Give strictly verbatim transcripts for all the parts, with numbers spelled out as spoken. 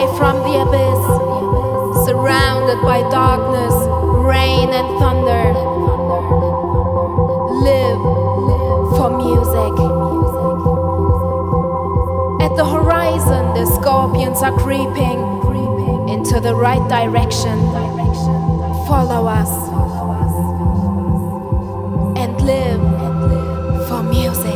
from the abyss, surrounded by darkness, rain and thunder. Live for music. At the horizon, the scorpions are creeping into the right direction. Follow us and live for music.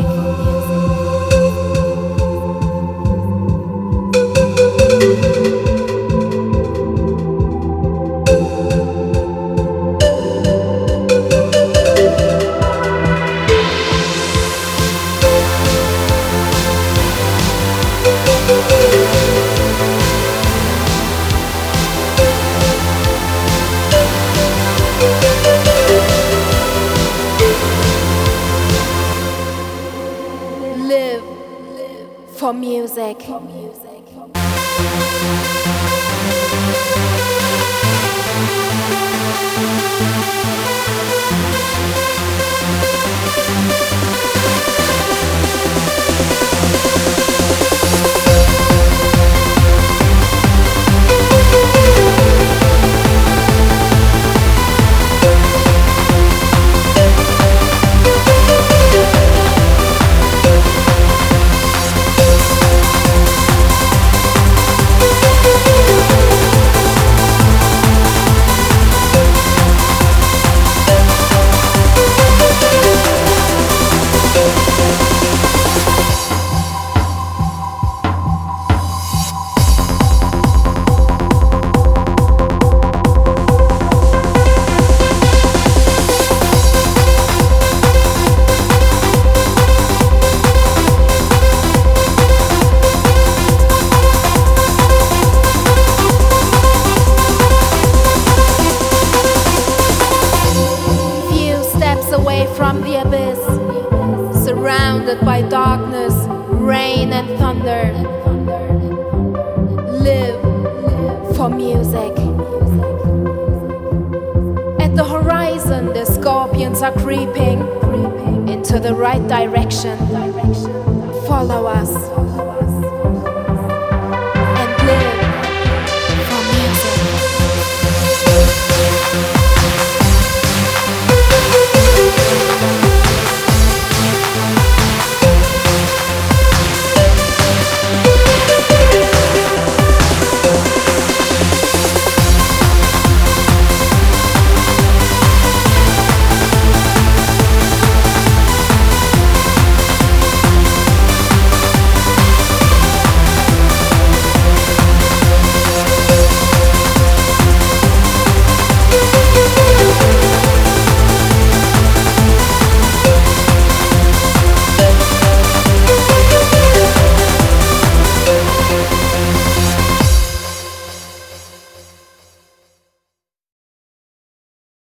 Live for music. For music. Away from the abyss, surrounded by darkness, rain and thunder. Live for music. At the horizon, the scorpions are creeping into the right direction. Follow us.